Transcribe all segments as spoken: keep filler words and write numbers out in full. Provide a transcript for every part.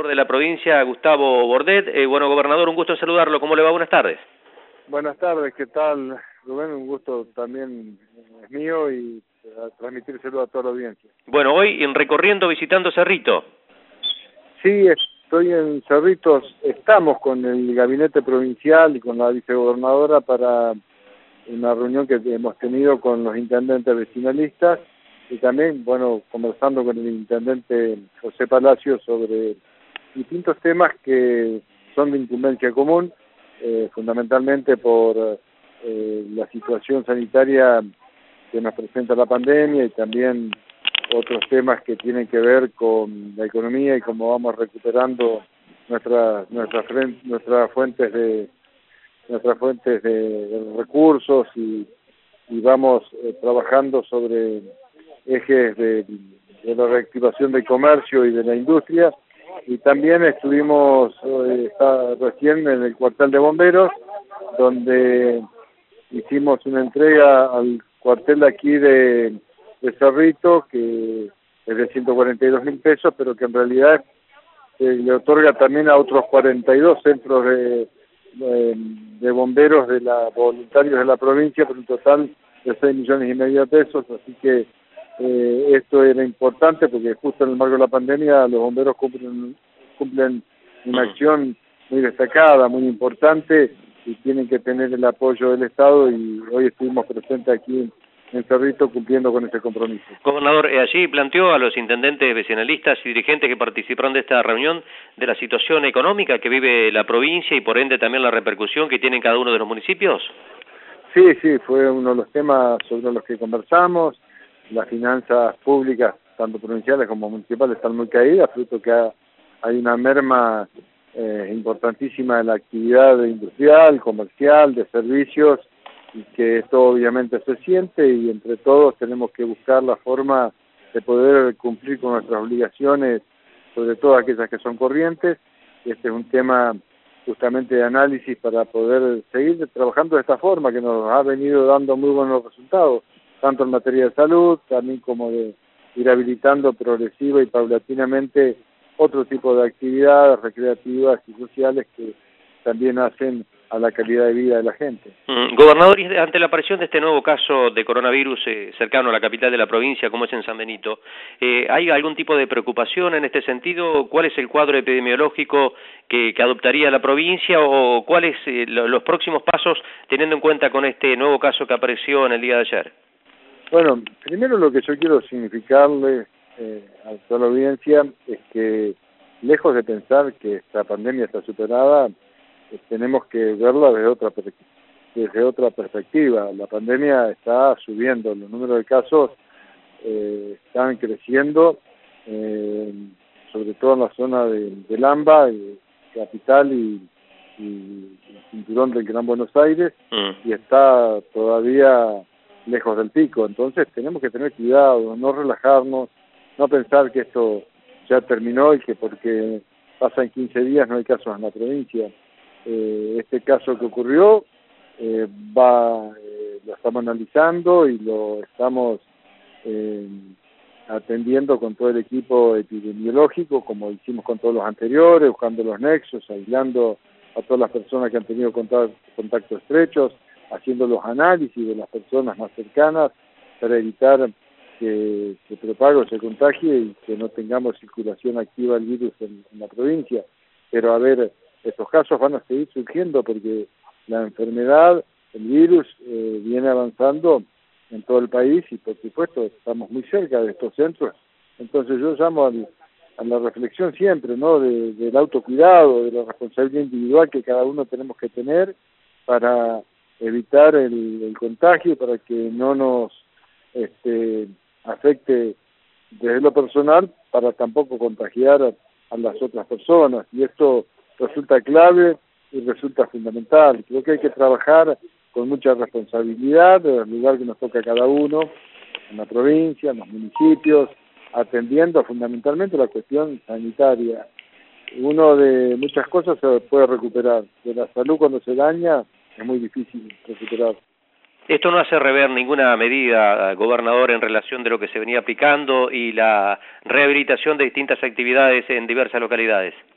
gobernador de la provincia, Gustavo Bordet. Eh, bueno, gobernador, un gusto en saludarlo. ¿Cómo le va? Buenas tardes. Buenas tardes, ¿qué tal, Rubén? Un gusto también es mío y a transmitírselo a toda la audiencia. Bueno, hoy en recorriendo, visitando Cerrito. Sí, estoy en Cerritos, estamos con el gabinete provincial y con la vicegobernadora para una reunión que hemos tenido con los intendentes vecinalistas y también, bueno, conversando con el intendente José Palacio sobre distintos temas que son de incumbencia común, eh, fundamentalmente por eh, la situación sanitaria que nos presenta la pandemia y también otros temas que tienen que ver con la economía y cómo vamos recuperando nuestras nuestras nuestras fuentes de nuestras fuentes de, de recursos y, y vamos eh, trabajando sobre ejes de, de la reactivación del comercio y de la industria. Y también estuvimos eh, está recién en el cuartel de bomberos, donde hicimos una entrega al cuartel aquí de, de Cerrito, que es de ciento cuarenta y dos mil pesos, pero que en realidad eh, le otorga también a otros cuarenta y dos centros de, de, de bomberos de la voluntarios de la provincia, por un total de seis millones y medio de pesos, así que eh, esto era importante porque justo en el marco de la pandemia los bomberos cumplen, cumplen una acción muy destacada, muy importante, y tienen que tener el apoyo del Estado, y hoy estuvimos presentes aquí en, en Cerrito cumpliendo con ese compromiso. Gobernador, eh, allí planteó a los intendentes vecinalistas y dirigentes que participaron de esta reunión de la situación económica que vive la provincia y por ende también la repercusión que tiene en cada uno de los municipios. Sí, sí, fue uno de los temas sobre los que conversamos. Las finanzas públicas, tanto provinciales como municipales, están muy caídas, fruto que ha, hay una merma eh, importantísima en la actividad industrial, comercial, de servicios, y que esto obviamente se siente, y entre todos tenemos que buscar la forma de poder cumplir con nuestras obligaciones, sobre todo aquellas que son corrientes. Este es un tema justamente de análisis para poder seguir trabajando de esta forma, que nos ha venido dando muy buenos resultados, tanto en materia de salud, también como de ir habilitando progresiva y paulatinamente otro tipo de actividades recreativas y sociales que también hacen a la calidad de vida de la gente. Mm, gobernador, y ante la aparición de este nuevo caso de coronavirus eh, cercano a la capital de la provincia, como es en San Benito, eh, ¿hay algún tipo de preocupación en este sentido? ¿Cuál es el cuadro epidemiológico que, que adoptaría la provincia o cuáles eh, lo, los próximos pasos teniendo en cuenta con este nuevo caso que apareció en el día de ayer? Bueno, primero lo que yo quiero significarle eh, a toda la audiencia es que, lejos de pensar que esta pandemia está superada, eh, tenemos que verla desde otra, desde otra perspectiva. La pandemia está subiendo, los números de casos eh, están creciendo, eh, sobre todo en la zona de, de Lamba, eh, capital y, y, y cinturón del Gran Buenos Aires, mm. y está todavía lejos del pico. Entonces tenemos que tener cuidado, no relajarnos, no pensar que esto ya terminó y que porque pasan quince días no hay casos en la provincia. Eh, este caso que ocurrió eh, va eh, lo estamos analizando y lo estamos eh, atendiendo con todo el equipo epidemiológico, como hicimos con todos los anteriores, buscando los nexos, aislando a todas las personas que han tenido contactos contacto estrechos, haciendo los análisis de las personas más cercanas para evitar que se propague o se contagie y que no tengamos circulación activa del virus en, en la provincia. Pero a ver, estos casos van a seguir surgiendo porque la enfermedad, el virus, eh, viene avanzando en todo el país y por supuesto estamos muy cerca de estos centros. Entonces yo llamo al, a la reflexión siempre, ¿no?, de, del autocuidado, de la responsabilidad individual que cada uno tenemos que tener para evitar el, el contagio, para que no nos este, afecte desde lo personal, para tampoco contagiar a, a las otras personas. Y esto resulta clave y resulta fundamental. Creo que hay que trabajar con mucha responsabilidad en el lugar que nos toca a cada uno, en la provincia, en los municipios, atendiendo fundamentalmente la cuestión sanitaria. Uno de muchas cosas se puede recuperar, de la salud cuando se daña es muy difícil recuperar. ¿Esto no hace rever ninguna medida, gobernador, en relación de lo que se venía aplicando y la rehabilitación de distintas actividades en diversas localidades?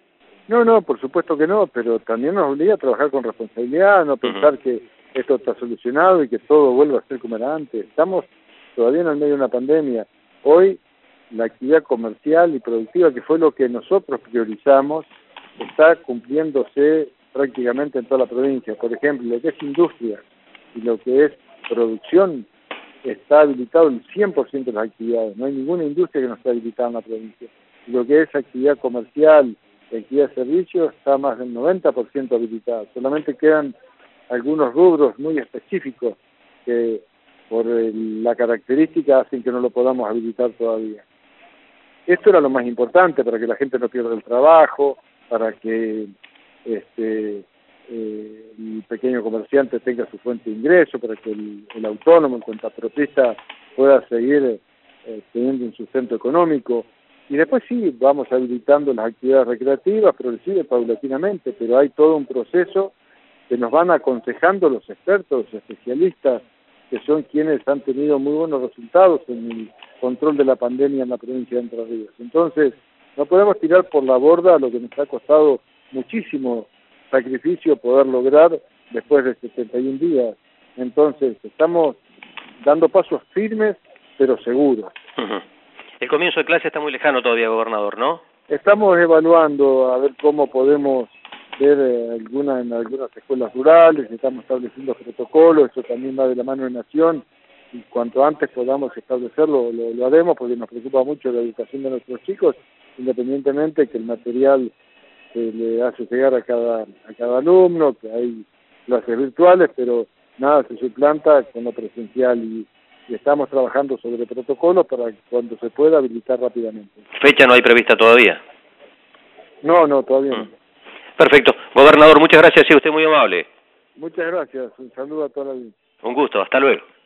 No, no, por supuesto que no, pero también nos obliga a trabajar con responsabilidad, no pensar uh-huh. que esto está solucionado y que todo vuelva a ser como era antes. Estamos todavía en el medio de una pandemia. Hoy la actividad comercial y productiva, que fue lo que nosotros priorizamos, está cumpliéndose prácticamente en toda la provincia. Por ejemplo, lo que es industria y lo que es producción está habilitado el cien por ciento de las actividades. No hay ninguna industria que no esté habilitada en la provincia. Y lo que es actividad comercial y actividad de servicios está más del noventa por ciento habilitada. Solamente quedan algunos rubros muy específicos que por el, la característica hacen que no lo podamos habilitar todavía. Esto era lo más importante para que la gente no pierda el trabajo, para que este, eh, el pequeño comerciante tenga su fuente de ingreso, para que el, el autónomo, el cuentapropista, pueda seguir eh, teniendo un sustento económico. Y después sí, vamos habilitando las actividades recreativas, progresiva y paulatinamente, pero hay todo un proceso que nos van aconsejando los expertos, los especialistas, que son quienes han tenido muy buenos resultados en el control de la pandemia en la provincia de Entre Ríos. Entonces, no podemos tirar por la borda lo que nos ha costado muchísimo sacrificio poder lograr después de setenta y un días. Entonces, estamos dando pasos firmes, pero seguros. Uh-huh. El comienzo de clase está muy lejano todavía, gobernador, ¿no? Estamos evaluando a ver cómo podemos ver eh, alguna, en algunas escuelas rurales, estamos estableciendo protocolos, eso también va de la mano de Nación, y cuanto antes podamos establecerlo, lo, lo haremos, porque nos preocupa mucho la educación de nuestros chicos, independientemente que el material se le hace llegar a cada, a cada alumno, que hay clases virtuales, pero nada se suplanta con lo presencial, y, y estamos trabajando sobre protocolos para que cuando se pueda habilitar rápidamente. ¿Fecha no hay prevista todavía? No, no, todavía no. Mm. Perfecto. Gobernador, muchas gracias, sí, usted muy amable. Muchas gracias, un saludo a toda la audiencia. Un gusto, hasta luego.